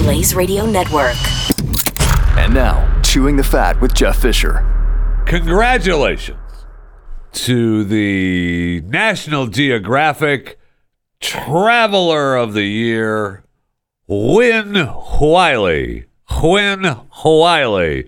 Blaze Radio Network. And now, Chewing the Fat with Jeff Fisher. Congratulations to the National Geographic Traveler of the Year, Win Whyllie. Win Whyllie.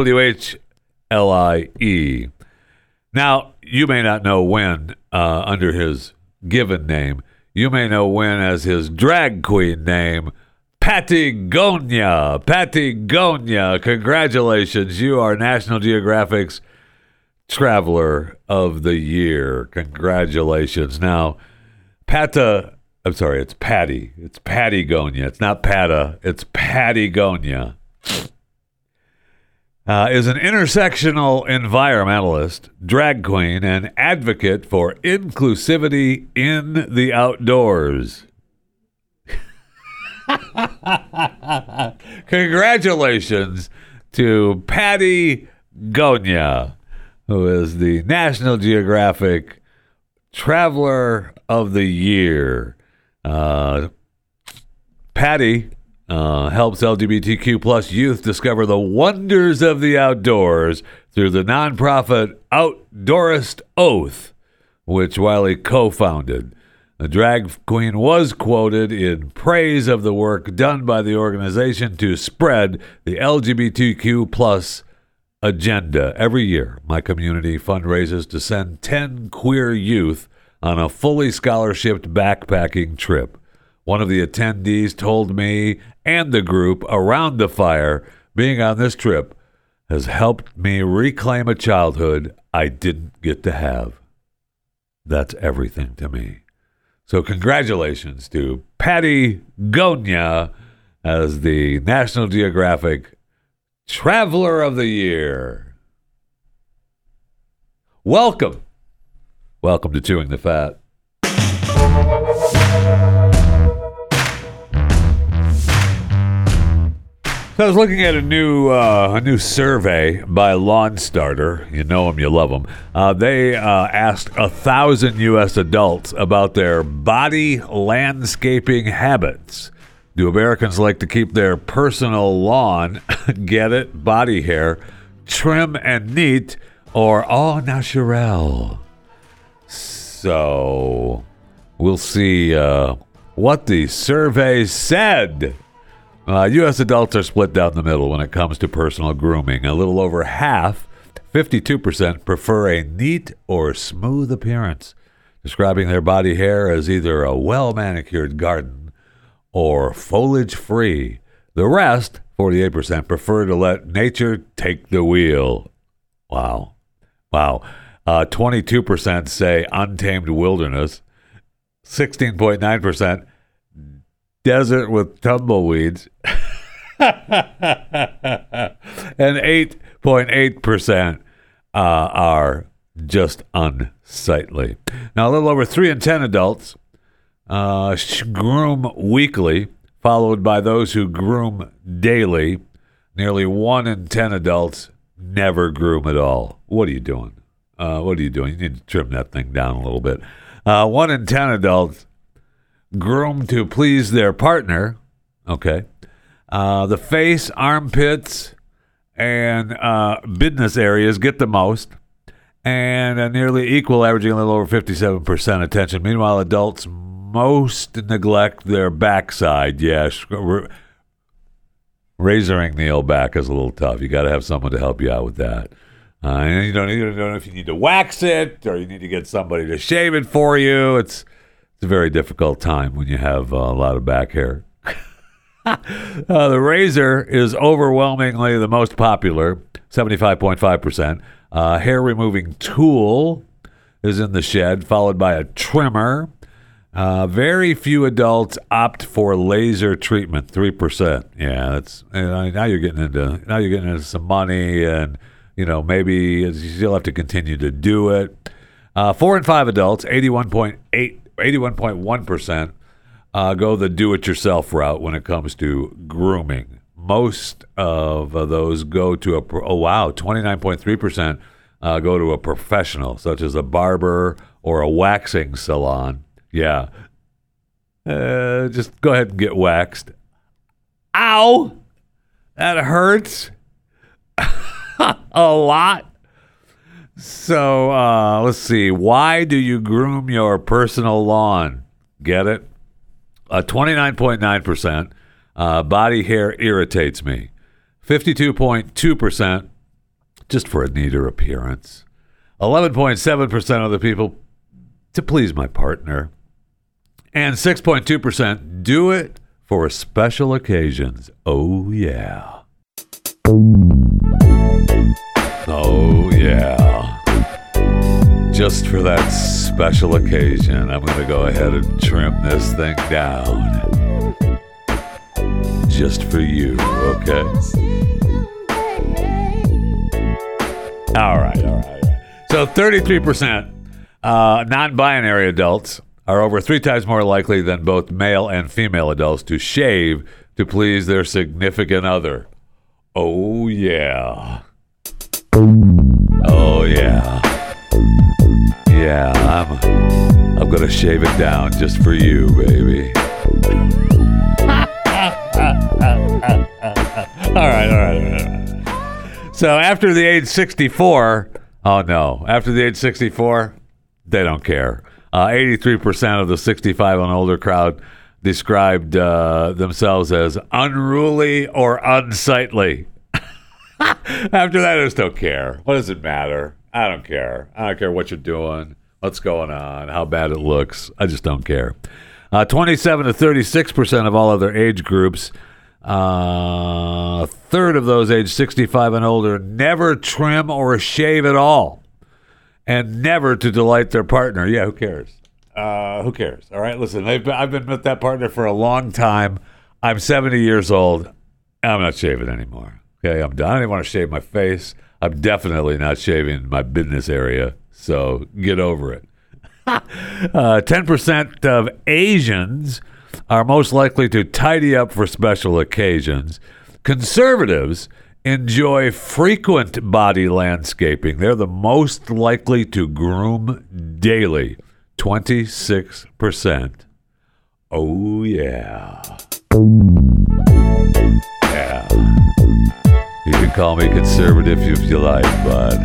W-H-L-I-E. Now, you may not know Win under his given name. You may know Win as his drag queen name, Patagonia. Patagonia. Congratulations. You are National Geographic's Traveler of the Year. Congratulations. Now, it's Patty. It's Patagonia. It's not Pata. It's Patagonia. Is an intersectional environmentalist, drag queen, and advocate for inclusivity in the outdoors. Congratulations to Patty Gonia, who is the National Geographic Traveler of the Year. Patty helps LGBTQ plus youth discover the wonders of the outdoors through the nonprofit Outdoorist Oath, which Whyllie co-founded. The drag queen was quoted in praise of the work done by the organization to spread the LGBTQ plus agenda. Every year, my community fundraises to send 10 queer youth on a fully scholarshiped backpacking trip. One of the attendees told me and the group around the fire, being on this trip has helped me reclaim a childhood I didn't get to have. That's everything to me. So congratulations to Patty Gonia as the National Geographic Traveler of the Year. Welcome to Chewing the Fat. So I was looking at a new survey by Lawn Starter. You know them, you love them. They asked 1,000 U.S. adults about their body landscaping habits. Do Americans like to keep their personal lawn, get it, body hair, trim and neat, or au naturel? So we'll see what the survey said. U.S. adults are split down the middle when it comes to personal grooming. A little over half, 52%, prefer a neat or smooth appearance, describing their body hair as either a well-manicured garden or foliage-free. The rest, 48%, prefer to let nature take the wheel. Wow. 22% say untamed wilderness. 16.9% desert with tumbleweeds, and 8.8% are just unsightly. Now, a little over 3 in 10 adults groom weekly, followed by those who groom daily. Nearly 1 in 10 adults never groom at all. What are you doing? You need to trim that thing down a little bit. 1 in 10 adults groom to please their partner. Okay. The face, armpits, and business areas get the most, and nearly equal, averaging a little over 57% attention. Meanwhile, adults most neglect their backside. Yes, razoring the old back is a little tough. You got to have someone to help you out with that. And you don't know if you need to wax it or you need to get somebody to shave it for you. It's a very difficult time when you have a lot of back hair. The razor is overwhelmingly the most popular, 75.5%. Hair removing tool is in the shed, followed by a trimmer. Very few adults opt for laser treatment, 3%. Yeah, that's now you're getting into some money, and maybe you still have to continue to do it. 4 in 5 adults, 81.1%, go the do-it-yourself route when it comes to grooming. Most of those go to 29.3% go to a professional, such as a barber or a waxing salon. Yeah. Just go ahead and get waxed. Ow! That hurts a lot. So let's see. Why do you groom your personal lawn? Get it? 29.9%. Body hair irritates me. 52.2%. Just for a neater appearance. 11.7% of the people to please my partner. And 6.2% do it for special occasions. Oh, yeah. Oh, yeah. Just for that special occasion, I'm going to go ahead and trim this thing down. Just for you, okay? All right. So 33% non-binary adults are over 3 times more likely than both male and female adults to shave to please their significant other. Oh, yeah. Oh, yeah. Yeah, I'm going to shave it down just for you, baby. All right. So after the age 64, after the age 64, they don't care. 83% of the 65 and older crowd described themselves as unruly or unsightly. After that, I just don't care. What does it matter? I don't care. I don't care what you're doing, what's going on, how bad it looks. I just don't care. 27 to 36% of all other age groups, a third of those aged 65 and older, never trim or shave at all. And never to delight their partner. Yeah, who cares? Who cares? All right, listen, I've been with that partner for a long time. I'm 70 years old. I'm not shaving anymore. Okay, I'm done. I don't even want to shave my face. I'm definitely not shaving my business area. So get over it. 10% of Asians are most likely to tidy up for special occasions. Conservatives enjoy frequent body landscaping. They're the most likely to groom daily. 26%. Oh, yeah. Yeah. You can call me conservative if you like, but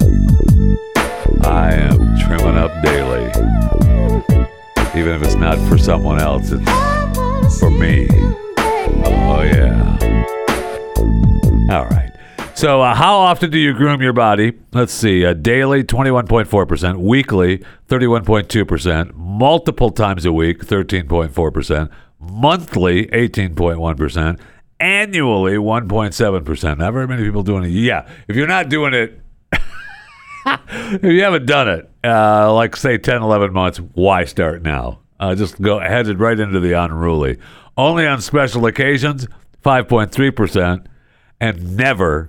I am trimming up daily. Even if it's not for someone else, it's for me. Oh, yeah. All right. So how often do you groom your body? Let's see. Daily, 21.4%. Weekly, 31.2%. Multiple times a week, 13.4%. Monthly, 18.1%. Annually, 1.7%. Not very many people doing it. Yeah. If you're not doing it, if you haven't done it, like say 10, 11 months, why start now? Just go headed right into the unruly. Only on special occasions, 5.3%. And never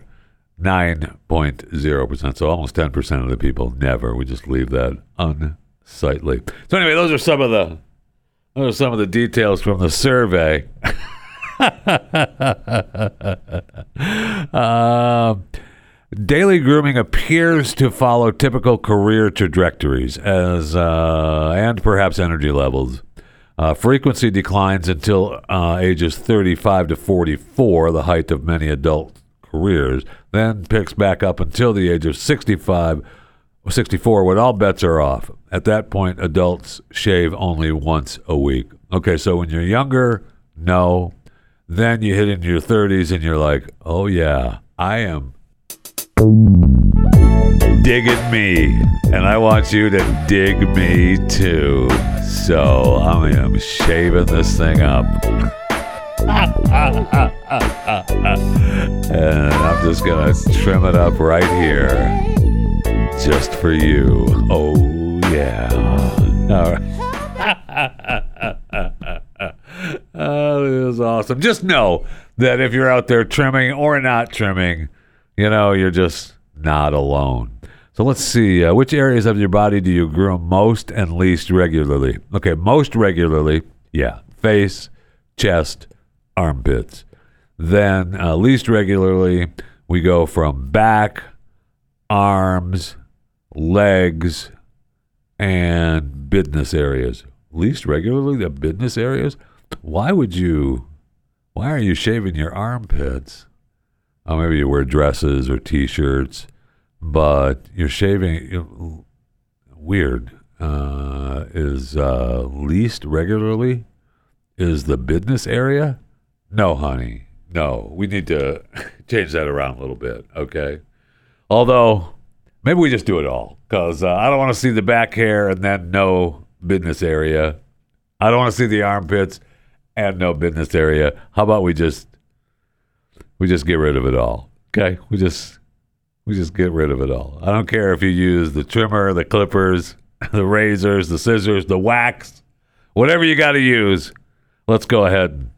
9.0%. So almost 10% of the people never. We just leave that unsightly. So anyway, those are some of the details from the survey. Daily grooming appears to follow typical career trajectories and perhaps energy levels. Frequency declines until ages 35 to 44, the height of many adult careers, then picks back up until the age of 64, when all bets are off. At that point, adults shave only once a week. Okay, so when you're younger, no. Then you hit into your 30s and you're like, oh yeah, I am digging me, and I want you to dig me too. So I am shaving this thing up. And I'm just going to trim it up right here. Just for you. Oh, yeah. All right. Oh, this is awesome. Just know that if you're out there trimming or not trimming, you're just not alone. So let's see. Which areas of your body do you groom most and least regularly? Okay, most regularly, yeah, face, chest, armpits. Then least regularly, we go from back, arms, legs, and business areas. Least regularly, the business areas? Why would you Why are you shaving your armpits? Oh, maybe you wear dresses or T-shirts, but you're shaving. Weird. Is least regularly? Is the business area? No, honey. No. We need to change that around a little bit, okay? Although, maybe we just do it all, because I don't want to see the back hair and then no business area. I don't want to see the armpits and no business area. How about we just get rid of it all? Okay, we just get rid of it all. I don't care if you use the trimmer, the clippers, the razors, the scissors, the wax, whatever you got to use. Let's go ahead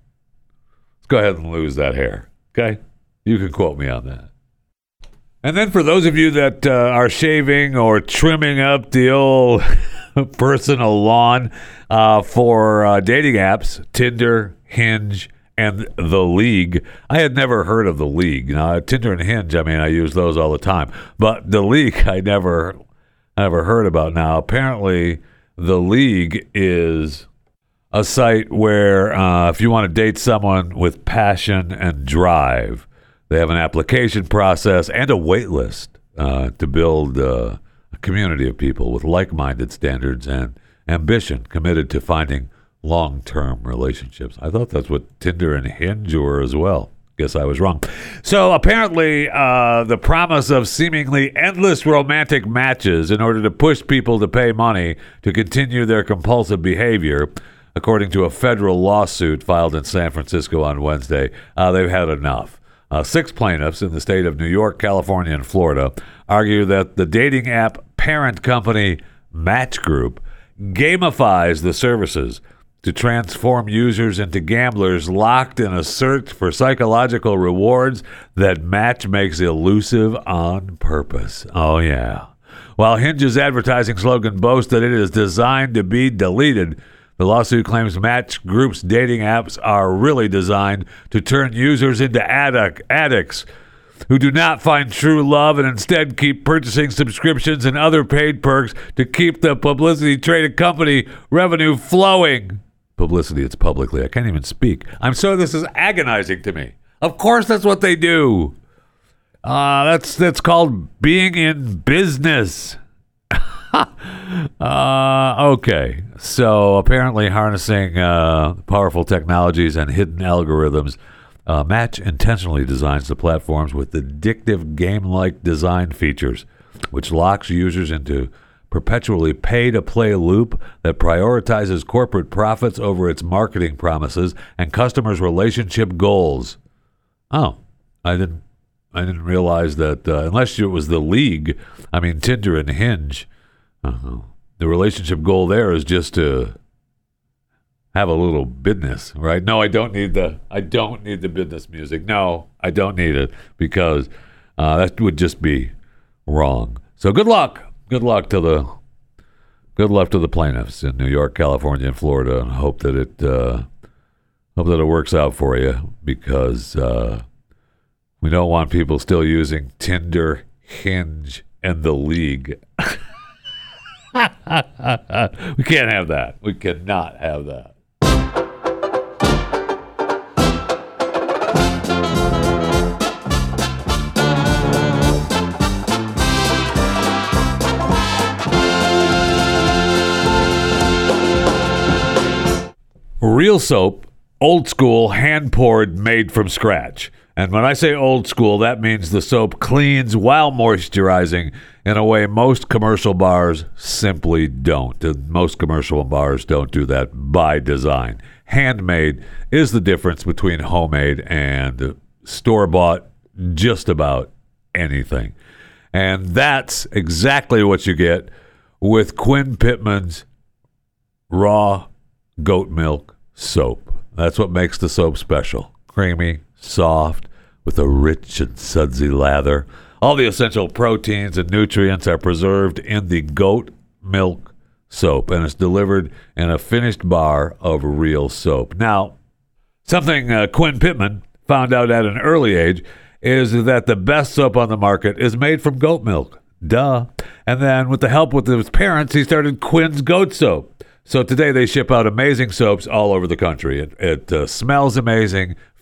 and lose that hair. Okay, you can quote me on that. And then for those of you that are shaving or trimming up the old personal lawn for dating apps, Tinder, Hinge, and The League. I had never heard of The League. Now, Tinder and Hinge, I mean, I use those all the time. But The League, I never heard about. Now, apparently, The League is a site where if you want to date someone with passion and drive, they have an application process and a wait list to build a community of people with like-minded standards and ambition committed to finding long-term relationships. I thought that's what Tinder and Hinge were as well. Guess I was wrong. So apparently the promise of seemingly endless romantic matches in order to push people to pay money to continue their compulsive behavior, according to a federal lawsuit filed in San Francisco on Wednesday, they've had enough. 6 plaintiffs in the state of New York, California, and Florida argue that the dating app parent company Match Group gamifies the services to transform users into gamblers locked in a search for psychological rewards that Match makes elusive on purpose. Oh, yeah. While Hinge's advertising slogan boasts that it is designed to be deleted, the lawsuit claims Match Group's dating apps are really designed to turn users into addicts who do not find true love and instead keep purchasing subscriptions and other paid perks to keep the publicity-traded company revenue flowing. Publicity, it's publicly. I can't even speak. This is agonizing to me. Of course that's what they do. That's called being in business. Okay. So apparently harnessing powerful technologies and hidden algorithms, Match intentionally designs the platforms with addictive game-like design features, which locks users into perpetually pay-to-play loop that prioritizes corporate profits over its marketing promises and customers' relationship goals. Oh, I didn't realize that unless it was The League, I mean Tinder and Hinge, the relationship goal there is just to have a little business, right? No, I don't need the business music. No, I don't need it because that would just be wrong. So good luck to the plaintiffs in New York, California, and Florida. And hope that it works out for you, because we don't want people still using Tinder, Hinge, and The League. We can't have that. We cannot have that. Real soap, old school, hand-poured, made from scratch. And when I say old school, that means the soap cleans while moisturizing in a way most commercial bars simply don't. And most commercial bars don't do that by design. Handmade is the difference between homemade and store-bought just about anything. And that's exactly what you get with Quinn Pittman's raw goat milk soap. That's what makes the soap special. Creamy, soft, with a rich and sudsy lather. All the essential proteins and nutrients are preserved in the goat milk soap, and it's delivered in a finished bar of real soap. Now, something Quinn Pittman found out at an early age is that the best soap on the market is made from goat milk. Duh. And then with the help with his parents, he started Quinn's Goat Soap. So today they ship out amazing soaps all over the country. It smells amazing,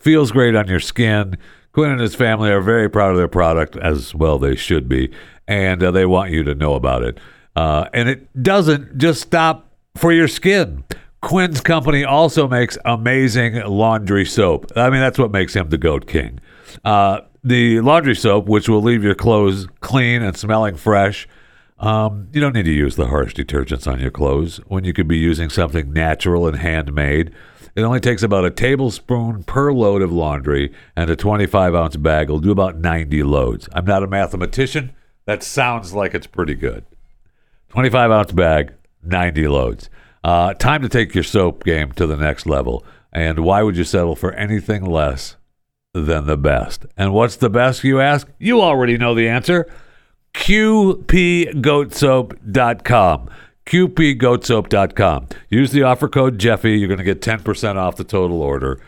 feels great on your skin. Quinn and his family are very proud of their product, as well they should be, and they want you to know about it. And it doesn't just stop for your skin. Quinn's company also makes amazing laundry soap. I mean, that's what makes him the GOAT King. The laundry soap, which will leave your clothes clean and smelling fresh. You don't need to use the harsh detergents on your clothes when you could be using something natural and handmade. It only takes about a tablespoon per load of laundry, and a 25-ounce bag will do about 90 loads. I'm not a mathematician. That sounds like it's pretty good. 25-ounce bag, 90 loads. Time to take your soap game to the next level. And why would you settle for anything less than the best? And what's the best, you ask? You already know the answer. QPGoatSoap.com. QPGoatSoap.com. Use the offer code Jeffy. You're going to get 10% off the total order.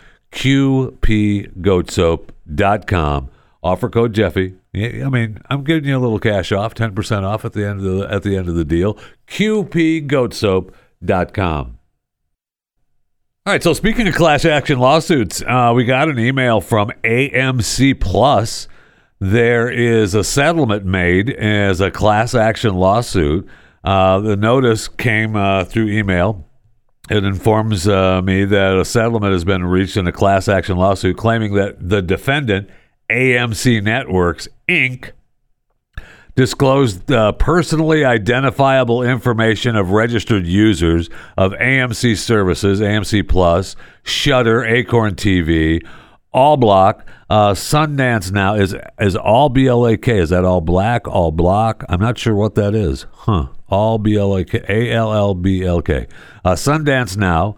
QPGoatSoap.com. Offer code Jeffy. I mean, I'm giving you a little cash off, 10% off at the end of the deal. QPGoatSoap.com. All right, so speaking of class action lawsuits, we got an email from AMC Plus. There is a settlement made as a class action lawsuit. The notice came through email. It informs me that a settlement has been reached in a class action lawsuit claiming that the defendant, AMC Networks, Inc., disclosed personally identifiable information of registered users of AMC services, AMC Plus, Shudder, Acorn TV, Allblock, Sundance Now. Is all BLAK? Is that all black, all block? I'm not sure what that is. All BLAK, ALLBLK. Sundance Now,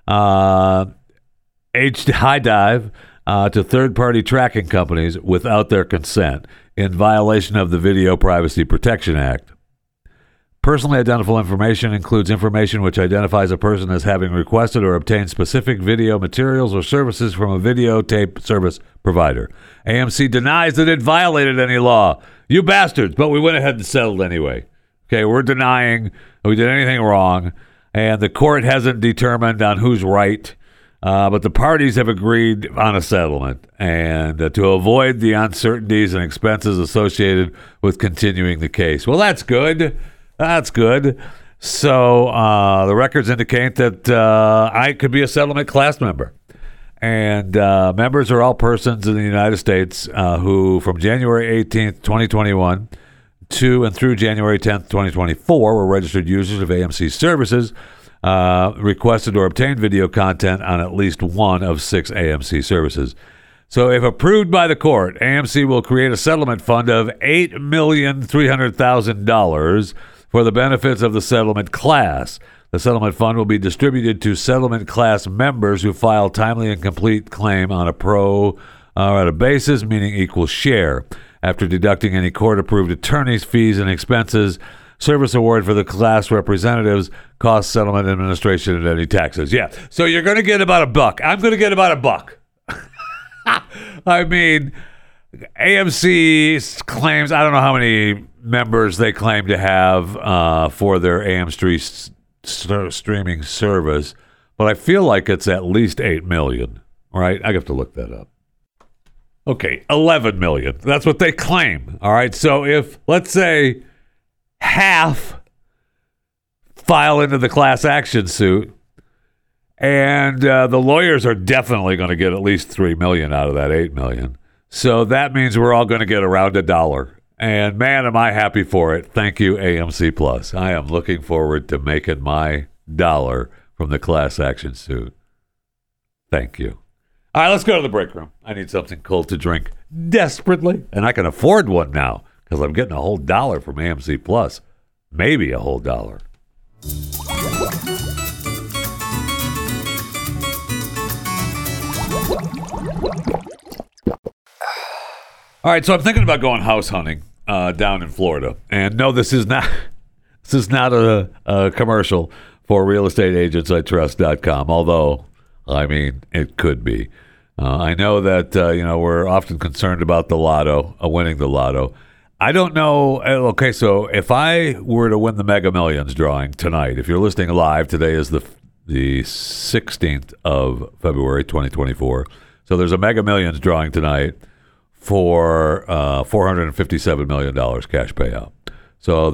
High Dive, to third-party tracking companies without their consent in violation of the Video Privacy Protection Act. Personally identifiable information includes information which identifies a person as having requested or obtained specific video materials or services from a videotape service provider. AMC denies that it violated any law. You bastards, but we went ahead and settled anyway. Okay, we're denying we did anything wrong, and the court hasn't determined on who's right. But the parties have agreed on a settlement, and to avoid the uncertainties and expenses associated with continuing the case. Well, that's good. That's good. So the records indicate that I could be a settlement class member. And members are all persons in the United States who, from January 18th, 2021 to and through January 10th, 2024, were registered users of AMC services, requested or obtained video content on at least one of 6 AMC services. So if approved by the court, AMC will create a settlement fund of $8,300,000 for the benefits of the settlement class. The settlement fund will be distributed to settlement class members who file timely and complete claim on a pro rata basis, meaning equal share. After deducting any court-approved attorney's fees and expenses, service award for the class representatives, cost settlement administration, and any taxes. Yeah, so you're going to get about $1. I'm going to get about $1. I mean, AMC claims, I don't know how many members they claim to have for their AM streaming service, but I feel like it's at least 8 million, right? I have to look that up. Okay, 11 million. That's what they claim. All right, so if, let's say, half file into the class action suit, and the lawyers are definitely going to get at least 3 million out of that 8 million. So that means we're all going to get around $1. And man, am I happy for it. Thank you, AMC Plus. I am looking forward to making my dollar from the class action suit. Thank you. All right, let's go to the break room. I need something cold to drink desperately, and I can afford one now because I'm getting a whole $1 from AMC Plus. Maybe a whole $1. All right, so I'm thinking about going house hunting down in Florida. And no, this is not a commercial for realestateagentsitrust.com, although, I mean, it could be. I know that, we're often concerned about the lotto, winning the lotto. I don't know. Okay, so if I were to win the Mega Millions drawing tonight, if you're listening live, today is the 16th of February, 2024. So there's a Mega Millions drawing tonight for $457 million cash payout. So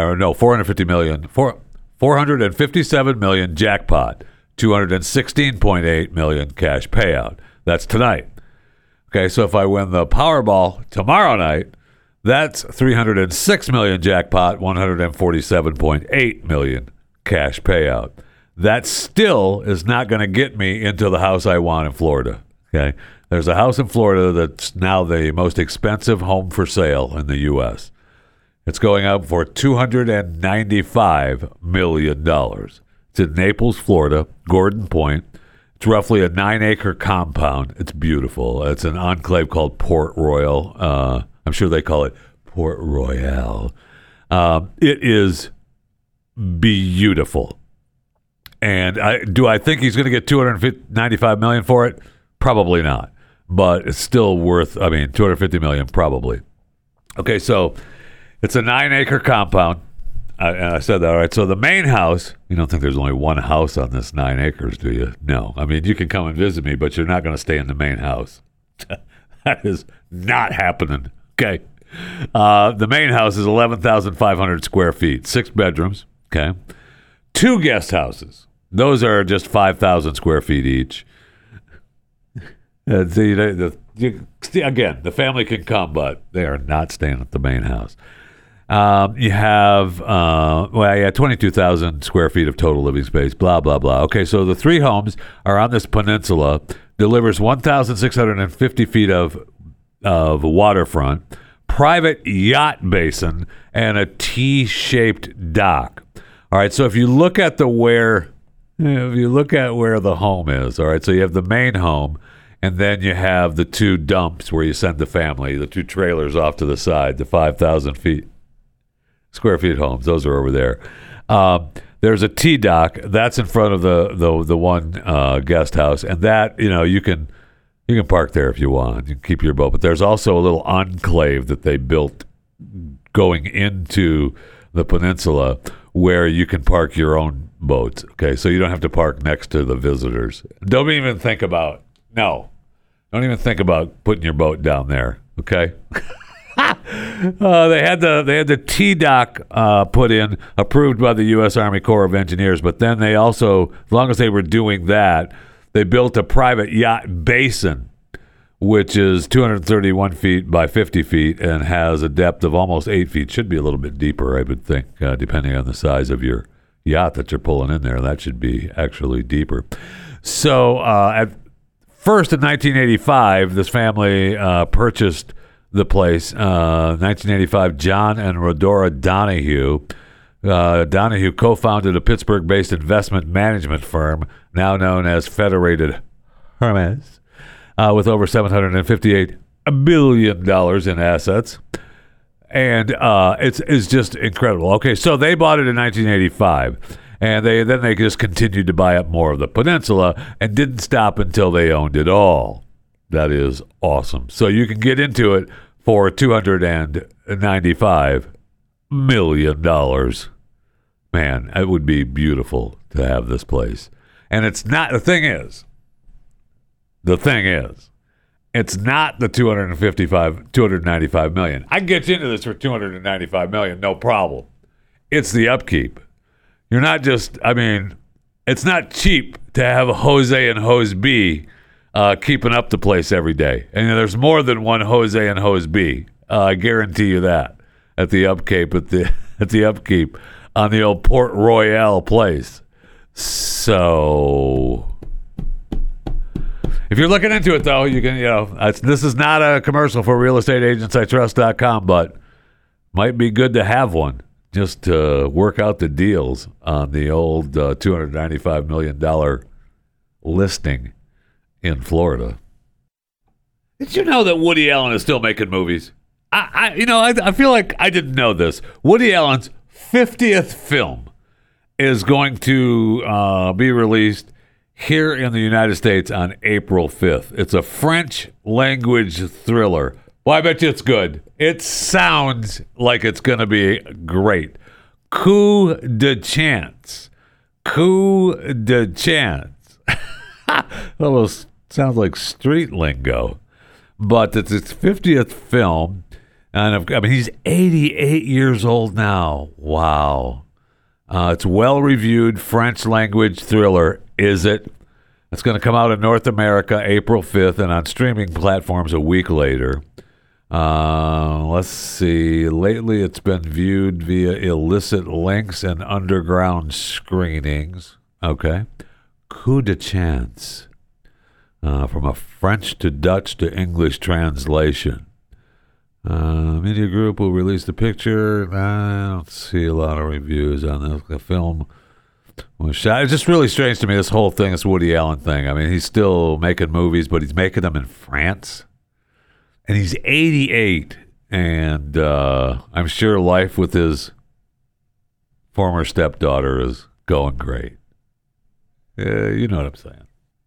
$457 million jackpot, $216.8 million cash payout. That's tonight. Okay, so if I win the Powerball tomorrow night, that's $306 million jackpot, $147.8 million cash payout. That still is not going to get me into the house I want in Florida. Okay, there's a house in Florida that's now the most expensive home for sale in the U.S. It's going up for $295 million. It's in Naples, Florida, Gordon Point. It's roughly a 9-acre compound. It's beautiful. It's an enclave called Port Royal. I'm sure they call it Port Royale. It is beautiful. And do I think he's going to get $295 million for it? Probably not. But it's still worth, $250 million probably. Okay, so it's a 9-acre compound. And I said that, all right. So the main house, you don't think there's only one house on this 9 acres, do you? No. I mean, you can come and visit me, but you're not going to stay in the main house. That is not happening. Okay. The main house is 11,500 square feet, 6 bedrooms. Okay. 2 guest houses. Those are just 5,000 square feet each. Again, the family can come, but they are not staying at the main house. You have 22,000 square feet of total living space, blah, blah, blah. Okay, so the 3 homes are on this peninsula, delivers 1,650 feet of waterfront, private yacht basin, and a T-shaped dock. All right, so if you look at where the home is, all right, so you have the main home, and then you have the 2 dumps where you send the family, the 2 trailers off to the side, the 5,000 square feet homes. Those are over there. There's a T-dock that's in front of the one guest house, and that you can park there if you want. You can keep your boat, but there's also a little enclave that they built going into the peninsula where you can park your own boats. Okay, so you don't have to park next to the visitors. Don't even think about putting your boat down there. Okay. They had the T-dock put in, approved by the U.S. Army Corps of Engineers, but then they also, as long as they were doing that, they built a private yacht basin, which is 231 feet by 50 feet and has a depth of almost 8 feet. Should be a little bit deeper, I would think, depending on the size of your yacht that you're pulling in there. That should be actually deeper. So at first in 1985, this family purchased the place. 1985, John and Rodora Donahue. Donahue co-founded a Pittsburgh-based investment management firm, now known as Federated Hermes, with over $758 billion in assets. And it's just incredible. Okay, so they bought it in 1985, and they just continued to buy up more of the peninsula and didn't stop until they owned it all. That is awesome. So you can get into it for $295 million. Man, it would be beautiful to have this place. And it's not, the thing is, it's not the $295 million. I can get you into this for $295 million, no problem. It's the upkeep. You're not just, it's not cheap to have Jose and Hose B keeping up the place every day. And there's more than one Jose and Hose B. I guarantee you that at the upkeep at the upkeep on the old Port Royale place. So if you're looking into it, though, you can, this is not a commercial for realestateagentsitrust.com, but might be good to have one just to work out the deals on the old $295 million listing in Florida. Did you know that Woody Allen is still making movies? I feel like I didn't know this. Woody Allen's 50th film is going to be released here in the United States on April 5th. It's a French language thriller. Well, I bet you it's good. It sounds like it's going to be great. Coup de chance. Coup de chance. Almost sounds like street lingo. But it's his 50th film. And I mean, he's 88 years old now. Wow. It's well-reviewed French language thriller, Is It? It's going to come out in North America April 5th and on streaming platforms a week later. Let's see. Lately, it's been viewed via illicit links and underground screenings. Okay. Coup de chance. From a French to Dutch to English translation. Media Group will release the picture. I don't see a lot of reviews on this. The film was shot. It's just really strange to me, this whole thing, this Woody Allen thing. I mean, he's still making movies, but he's making them in France. And he's 88. And I'm sure life with his former stepdaughter is going great. You know what I'm saying.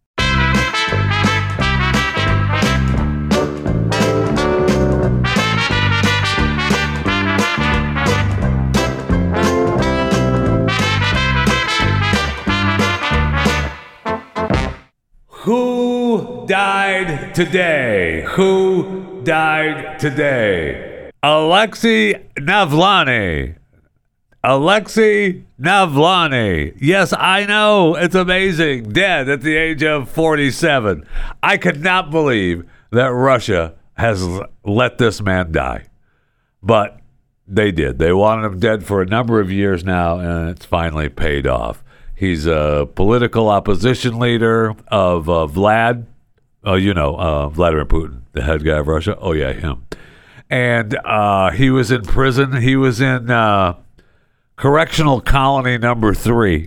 Who died today? Who died today? Alexei Navalny. Alexei Navalny. Yes, I know. It's amazing. Dead at the age of 47. I could not believe that Russia has let this man die. But they did. They wanted him dead for a number of years now, and it's finally paid off. He's a political opposition leader of Vladimir Putin, the head guy of Russia. Oh, yeah, him. And he was in prison. He was in correctional colony number 3.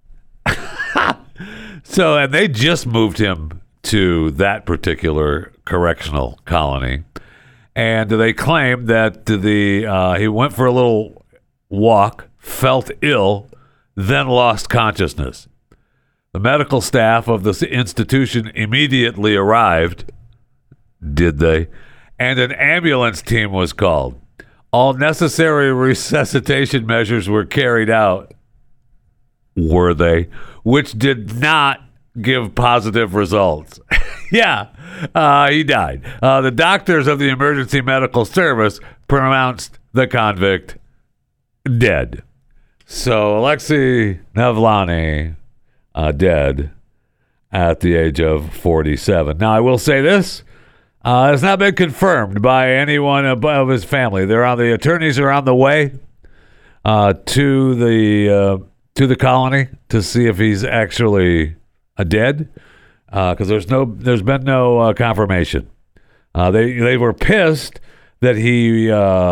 And they just moved him to that particular correctional colony. And they claim that he went for a little walk, felt ill, then lost consciousness. The medical staff of this institution immediately arrived. Did they? And an ambulance team was called. All necessary resuscitation measures were carried out. Were they? Which did not give positive results. Yeah, he died. The doctors of the emergency medical service pronounced the convict dead. So Alexei Navalny dead at the age of 47. Now, I will say this. It's not been confirmed by anyone of his family. The attorneys are on the way to the colony to see if he's actually dead, because there's been no confirmation. They were pissed that he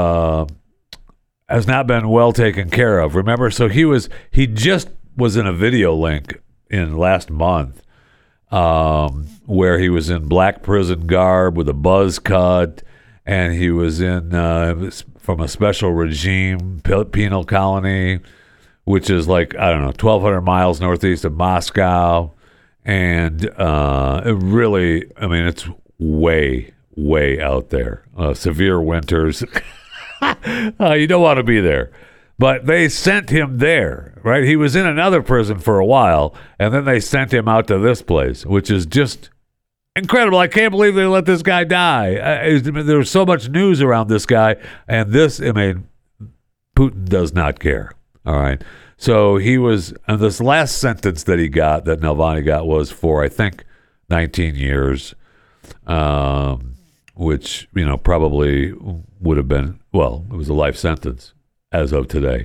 has not been well taken care of. Remember, so he just was in a video link in last month where he was in black prison garb with a buzz cut, and he was in from a special regime penal colony, which is like, I don't know, 1,200 miles northeast of Moscow. And it really, I mean, it's way, way out there. Severe winters. You don't want to be there. But they sent him there, right? He was in another prison for a while, and then they sent him out to this place, which is just incredible. I can't believe they let this guy die. There was so much news around this guy, and Putin does not care, all right? So he was, and this last sentence that Navalny got was for, I think, 19 years, which, probably would have been, well, it was a life sentence as of today.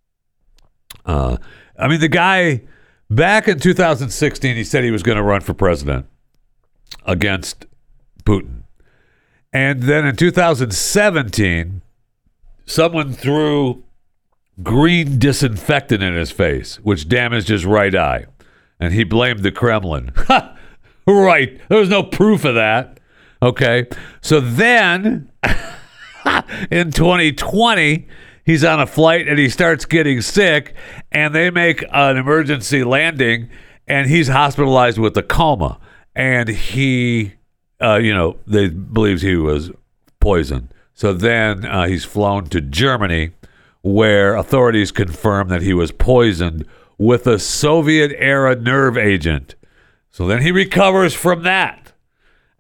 The guy, back in 2016, he said he was going to run for president against Putin. And then in 2017, someone threw green disinfectant in his face, which damaged his right eye. And he blamed the Kremlin. Right. There was no proof of that. Okay. So then, in 2020, he's on a flight and he starts getting sick, and they make an emergency landing, and he's hospitalized with a coma. And he, they believes he was poisoned. So then he's flown to Germany, where authorities confirm that he was poisoned with a Soviet-era nerve agent. So then he recovers from that.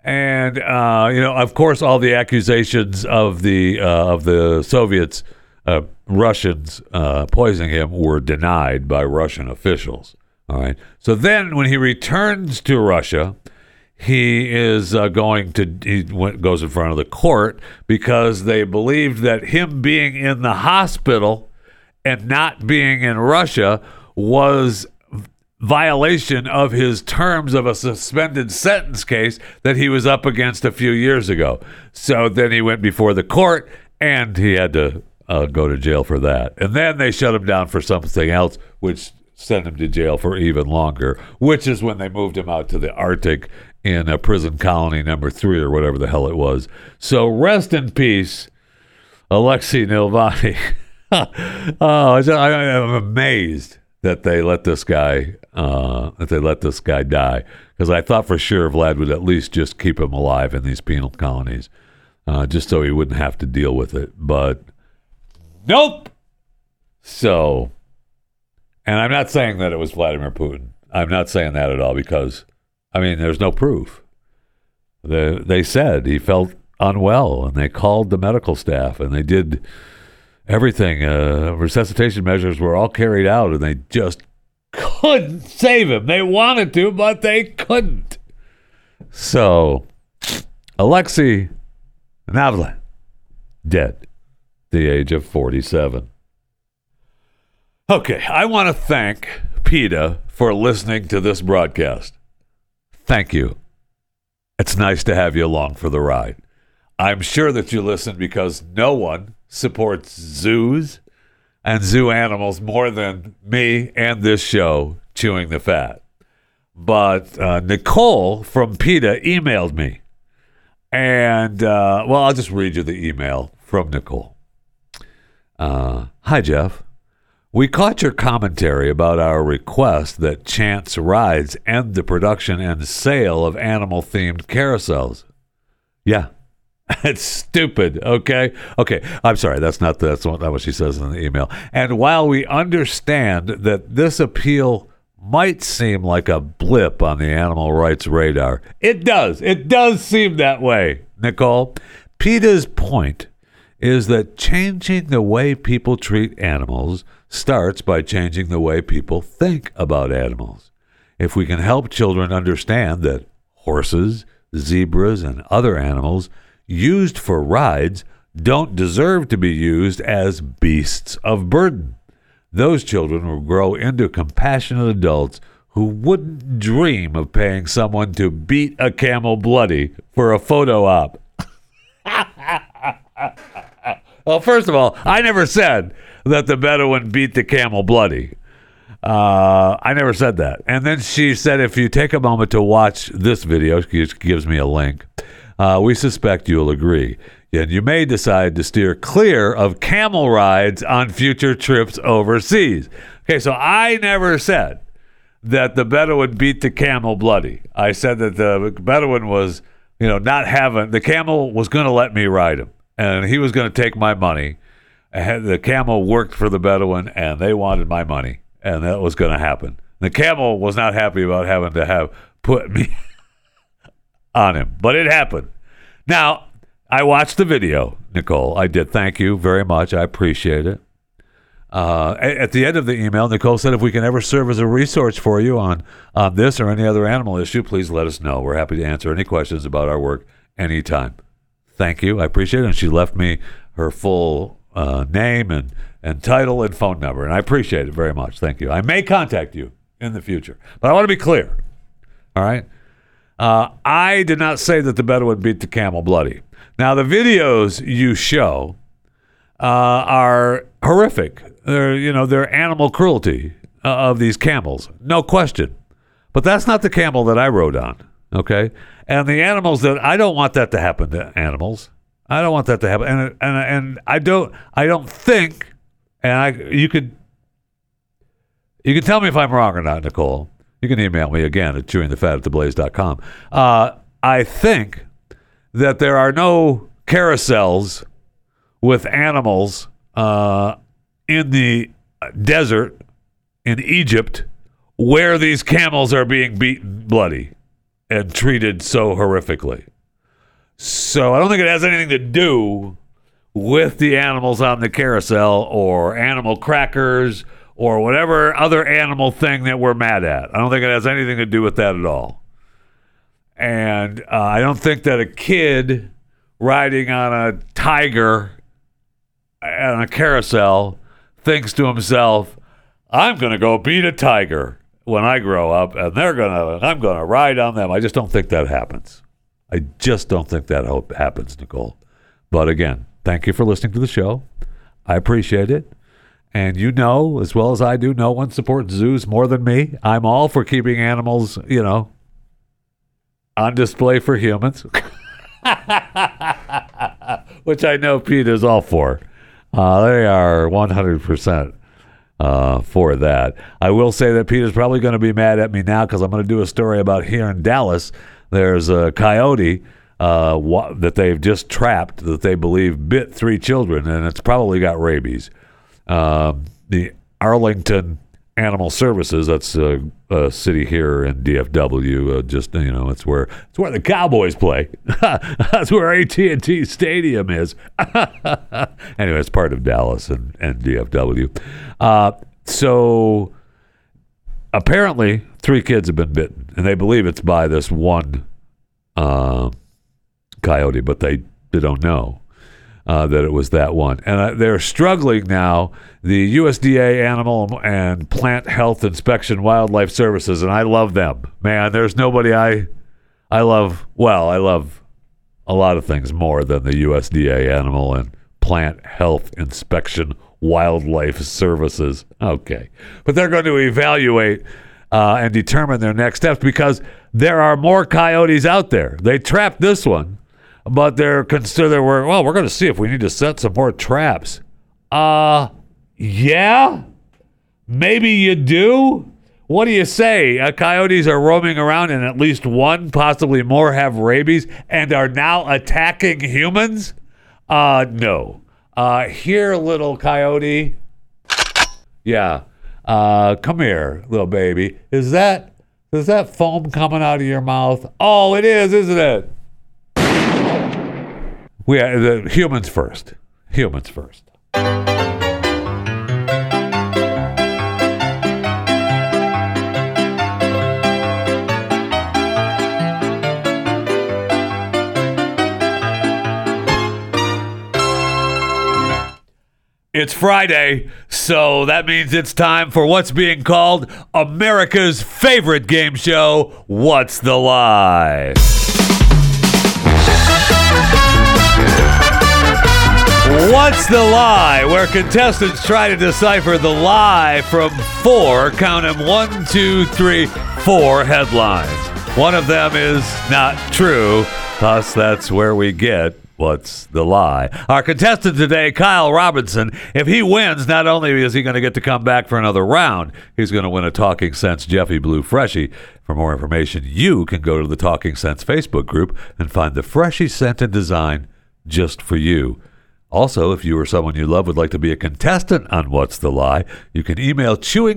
And of course, all the accusations of the Soviets, Russians poisoning him were denied by Russian officials. All right. So then, when he returns to Russia, he is goes in front of the court because they believed that him being in the hospital and not being in Russia was violation of his terms of a suspended sentence case that he was up against a few years ago. So then he went before the court, and he had to go to jail for that. And then they shut him down for something else, which sent him to jail for even longer, which is when they moved him out to the Arctic in a prison colony number 3 or whatever the hell it was. So rest in peace, Alexei Navalny. I'm amazed that they let this guy die, because I thought for sure Vlad would at least just keep him alive in these penal colonies, just so he wouldn't have to deal with it. But nope. So, and I'm not saying that it was Vladimir Putin. I'm not saying that at all, because there's no proof. They said he felt unwell, and they called the medical staff, and they did everything. Resuscitation measures were all carried out, and they just couldn't save him. They wanted to, but they couldn't. So, Alexei Navalny, dead, the age of 47. Okay, I want to thank PETA for listening to this broadcast. Thank you. It's nice to have you along for the ride. I'm sure that you listen because no one supports zoos and zoo animals more than me and this show, Chewing the Fat. But Nicole from PETA emailed me. And, I'll just read you the email from Nicole. Hi, Jeff. We caught your commentary about our request that Chance Rides end the production and sale of animal-themed carousels. Yeah. It's stupid, okay? Okay, I'm sorry, that's not what she says in the email. And while we understand that this appeal might seem like a blip on the animal rights radar, it does seem that way, Nicole. PETA's point is that changing the way people treat animals starts by changing the way people think about animals. If we can help children understand that horses, zebras, and other animals used for rides don't deserve to be used as beasts of burden, those children will grow into compassionate adults who wouldn't dream of paying someone to beat a camel bloody for a photo op. Well, first of all, I never said that the Bedouin beat the camel bloody. I never said that. And then she said, if you take a moment to watch this video, she gives me a link, we suspect you'll agree. And you may decide to steer clear of camel rides on future trips overseas. Okay, so I never said that the Bedouin beat the camel bloody. I said that the Bedouin was, the camel was going to let me ride him. And he was going to take my money. And the camel worked for the Bedouin, and they wanted my money. And that was going to happen. The camel was not happy about having to have put me on him. But it happened. Now, I watched the video, Nicole. I did. Thank you very much. I appreciate it. At the end of the email, Nicole said, if we can ever serve as a resource for you on this or any other animal issue, please let us know. We're happy to answer any questions about our work anytime. Thank you. I appreciate it. And she left me her full name and title and phone number. And I appreciate it very much. Thank you. I may contact you in the future. But I want to be clear. All right? I did not say that the Bedouin beat the camel bloody. Now, the videos you show are horrific. They're animal cruelty of these camels. No question. But that's not the camel that I rode on. Okay, and the animals that I don't want that to happen to animals. I don't want that to happen, and I don't think. And you could tell me if I'm wrong or not, Nicole. You can email me again at chewingthefat@theblaze.com. I think that there are no carousels with animals in the desert in Egypt where these camels are being beaten bloody. and treated so horrifically. So I don't think it has anything to do with the animals on the carousel or animal crackers or whatever other animal thing that we're mad at. I don't think it has anything to do with that at all. And I don't think that a kid riding on a tiger on a carousel thinks to himself, I'm going to go beat a tiger when I grow up, and I'm going to ride on them. I just don't think that happens. I just don't think that happens, Nicole. But again, thank you for listening to the show. I appreciate it. And you know, as well as I do, no one supports zoos more than me. I'm all for keeping animals, on display for humans, which I know Pete is all for. They are 100% for that. I will say that Pete is probably going to be mad at me now because I'm going to do a story about here in Dallas. There's a coyote that they've just trapped that they believe bit 3 children, and it's probably got rabies. The Arlington Animal Services, that's a city here in DFW, it's where the Cowboys play. That's where AT&T Stadium is. Anyway, it's part of Dallas and DFW. So apparently 3 kids have been bitten, and they believe it's by this one coyote, but they don't know that it was that one. And they're struggling now, the USDA Animal and Plant Health Inspection Wildlife Services, and I love them. Man, there's nobody I love. Well, I love a lot of things more than the USDA Animal and Plant Health Inspection Wildlife Services. Okay. But they're going to evaluate and determine their next steps because there are more coyotes out there. They trapped this one, but they're considered, we're going to see if we need to set some more traps. Yeah? Maybe you do? What do you say? Coyotes are roaming around and at least one, possibly more, have rabies and are now attacking humans? No. Here, little coyote. Yeah. Come here, little baby. Is that foam coming out of your mouth? Oh, it is, isn't it? The humans first. Humans first. It's Friday, so that means it's time for what's being called America's favorite game show, What's the Lie? What's the Lie? Where contestants try to decipher the lie from 4, count them, 1, 2, 3, 4 headlines. One of them is not true, thus that's where we get What's the Lie? Our contestant today, Kyle Robinson, if he wins, not only is he going to get to come back for another round, he's going to win a Talking Sense Jeffy Blue Freshie. For more information, you can go to the Talking Sense Facebook group and find the Freshie scent and design just for you. Also, if you or someone you love would like to be a contestant on What's the Lie, you can email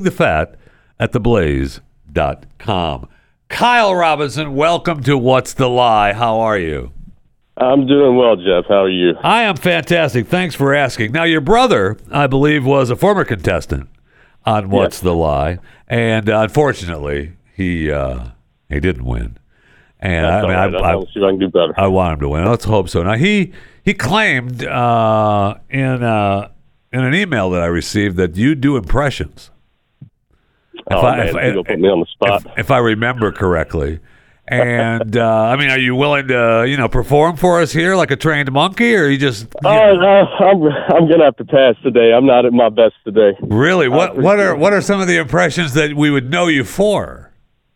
chewingthefat@theblaze.com. Kyle Robinson, welcome to What's the Lie. How are you? I'm doing well, Jeff. How are you? I am fantastic. Thanks for asking. Now, your brother, I believe, was a former contestant on What's the Lie, and unfortunately, he didn't win. And I see if I can do better. I want him to win. Let's hope so. Now, he claimed in an email that I received that you do impressions. You'll put me on the spot. If I remember correctly. And are you willing to, perform for us here like a trained monkey, or you just? I'm gonna have to pass today. I'm not at my best today. Really? What are some of the impressions that we would know you for?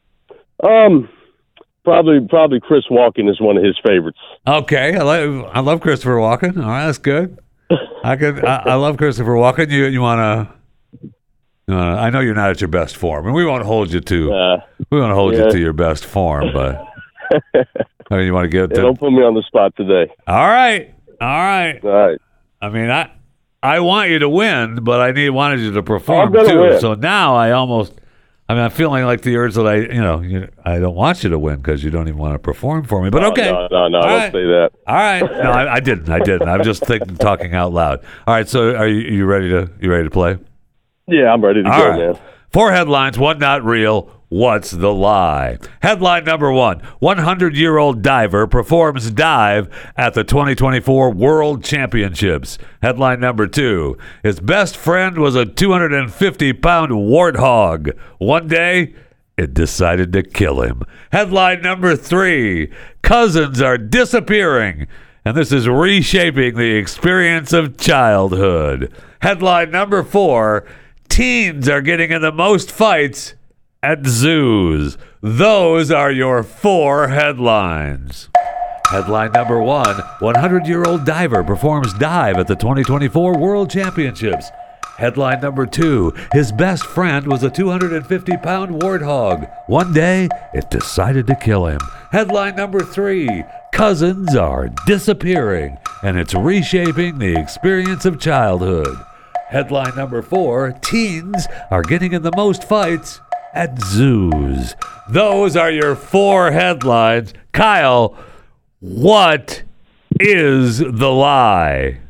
Probably Chris Walken is one of his favorites. Okay, I love Christopher Walken. All right, that's good. I love Christopher Walken. You want to? I know you're not at your best form, and we won't hold you to you to your best form, but you want to get to. Don't put me on the spot today. All right. I mean, I want you to win, but I wanted you to perform too. Win. So now I I mean, I'm feeling like the urge that I don't want you to win because you don't even want to perform for me. But okay. No, don't say that. All right. No, I didn't. I'm just talking out loud. All right. So are you ready to play? Yeah, I'm ready to go, right. man. 4 headlines, 1 not real. What's the lie? Headline number 1. 100-year-old diver performs dive at the 2024 World Championships. Headline number 2. His best friend was a 250-pound warthog. One day, it decided to kill him. Headline number 3. Cousins are disappearing, and this is reshaping the experience of childhood. Headline number 4. Teens are getting in the most fights at zoos. Those are your 4 headlines. Headline number 1. 100-year-old diver performs dive at the 2024 World Championships. Headline number 2. His best friend was a 250-pound warthog. One day, it decided to kill him. Headline number 3. Cousins are disappearing, and it's reshaping the experience of childhood. Headline number 4. Teens are getting in the most fights at zoos. Those are your 4 headlines. Kyle, what is the lie?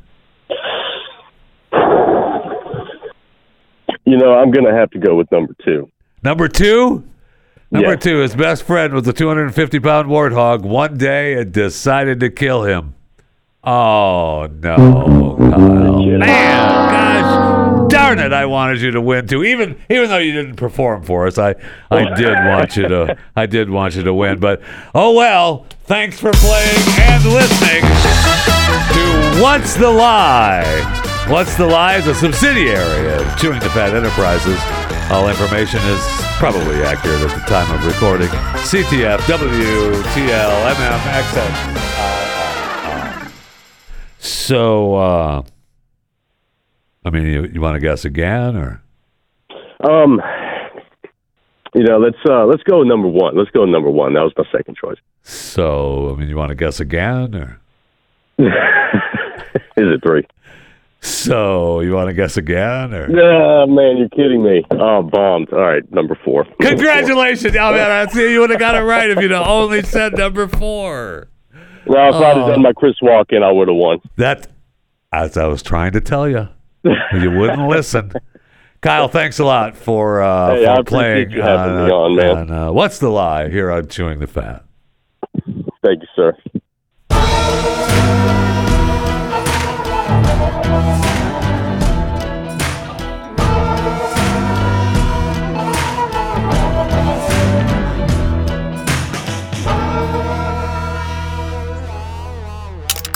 I'm going to have to go with number 2. Number 2? Number Yes. 2, his best friend was a 250-pound warthog. One day it decided to kill him. Oh, no, Kyle. Man, gosh, darn it, I wanted you to win, too. Even though you didn't perform for us, I did want you to win. But, oh, well, thanks for playing and listening to What's the Lie? What's the Lie is a subsidiary of Chewing the Fat Enterprises. All information is probably accurate at the time of recording. CTF, WTL, MMXX. So, you want to guess again, or? Let's go with number 1. Let's go with number 1. That was my second choice. So, you want to guess again, or? Is it 3? So, you want to guess again, or? No, man, you're kidding me. Oh, bombed. All right, number 4. Congratulations. Oh, man, I see you would have got it right if you'd have only said number 4. Well, if I'd have done my Chris Walken, I would have won. That, as I was trying to tell you, you wouldn't listen. Kyle, thanks a lot for I playing. appreciate you having me on, man. What's the Lie here on Chewing the Fat? Thank you, sir.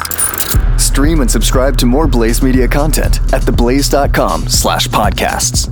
Stream and subscribe to more Blaze Media content at theblaze.com/podcasts.